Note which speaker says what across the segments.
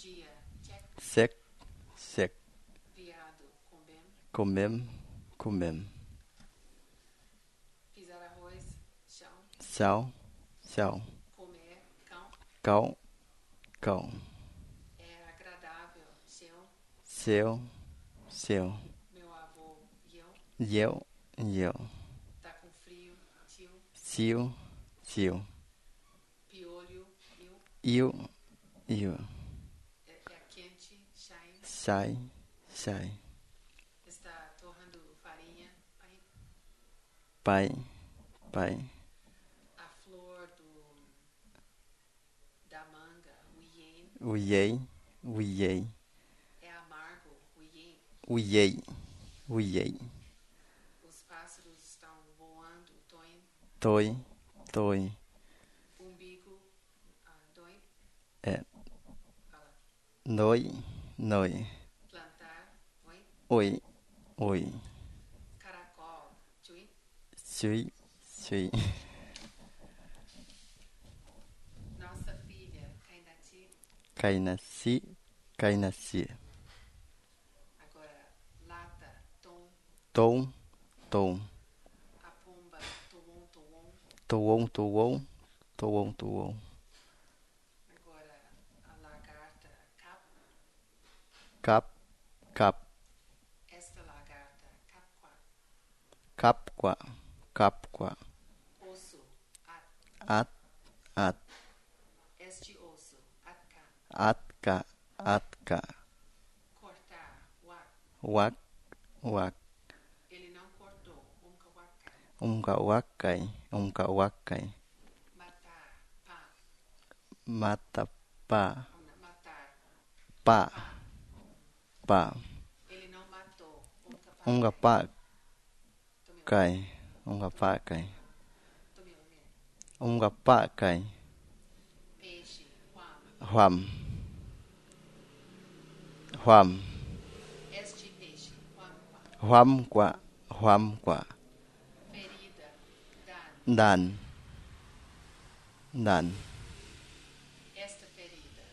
Speaker 1: Sec, sec.
Speaker 2: Viado, combem.
Speaker 1: Comem, comem.
Speaker 2: Pisar arroz, chão.
Speaker 1: Chão, chão.
Speaker 2: Comer, cão.
Speaker 1: Cão, cão.
Speaker 2: É agradável, seu.
Speaker 1: Seu, seu.
Speaker 2: Meu avô, eu.
Speaker 1: Eu.
Speaker 2: Tá com frio, tio.
Speaker 1: Tio, tio.
Speaker 2: Piolho, eu.
Speaker 1: Eu.
Speaker 2: É quente, shine.
Speaker 1: Sai, sai.
Speaker 2: Está torrando farinha, pai.
Speaker 1: Pai, pai.
Speaker 2: A flor da manga, o ien.
Speaker 1: Uiei.
Speaker 2: É amargo, o ien.
Speaker 1: Uiei.
Speaker 2: Os pássaros estão voando,
Speaker 1: Toi.
Speaker 2: Umbigo, doi.
Speaker 1: É.
Speaker 2: Fala.
Speaker 1: Noi.
Speaker 2: Plantar, oi.
Speaker 1: Oi.
Speaker 2: Caracol, chui.
Speaker 1: Chui.
Speaker 2: Nossa filha, Kainati.
Speaker 1: Kainasi.
Speaker 2: Agora, lata,
Speaker 1: Tom.
Speaker 2: a pomba, toon.
Speaker 1: Toon.
Speaker 2: Agora, a lagarta, cap.
Speaker 1: Cap.
Speaker 2: Esta lagarta, capqua.
Speaker 1: Capqua.
Speaker 2: Osso, at.
Speaker 1: At.
Speaker 2: Este osso, atka.
Speaker 1: Atka.
Speaker 2: Cortar, wak.
Speaker 1: Wak.
Speaker 2: Ele não cortou, wakai.
Speaker 1: Wakai.
Speaker 2: Matar, pá.
Speaker 1: Mata, pá.
Speaker 2: Matar,
Speaker 1: Pá.
Speaker 2: ele não matou,
Speaker 1: Pá. Kai. Pá, kai. Pá, kai.
Speaker 2: Peixe, huam.
Speaker 1: Huam.
Speaker 2: Este peixe, huam.
Speaker 1: Huam, qua.
Speaker 2: Ferida,
Speaker 1: Dan.
Speaker 2: Esta ferida,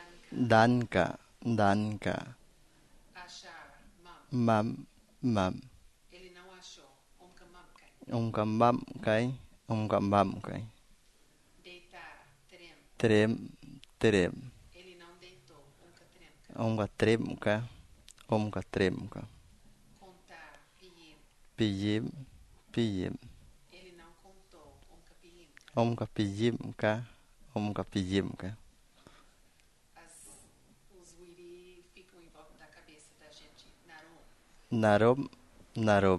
Speaker 1: Danka.
Speaker 2: Achar, mam.
Speaker 1: Mam.
Speaker 2: Ele não achou, mamkai.
Speaker 1: Mam, kai.
Speaker 2: Deitar, trem.
Speaker 1: Trem.
Speaker 2: Ele não deitou, tremka.
Speaker 1: Tremka.
Speaker 2: Contar, piem.
Speaker 1: Pijim.
Speaker 2: Ele não contou,
Speaker 1: Pijimka.
Speaker 2: Os wiri ficam em volta da cabeça da gente. Narum.
Speaker 1: Narom.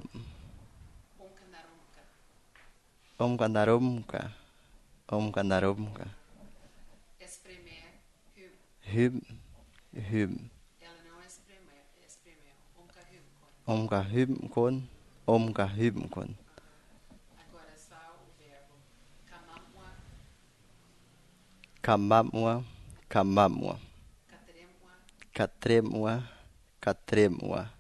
Speaker 2: Narumka.
Speaker 1: Narumka.
Speaker 2: Espremer,
Speaker 1: Hum.
Speaker 2: Ela não espremeu.
Speaker 1: Hym kon.
Speaker 2: Agora só o verbo
Speaker 1: Kamamwa.
Speaker 2: catremua.
Speaker 1: Katremwa.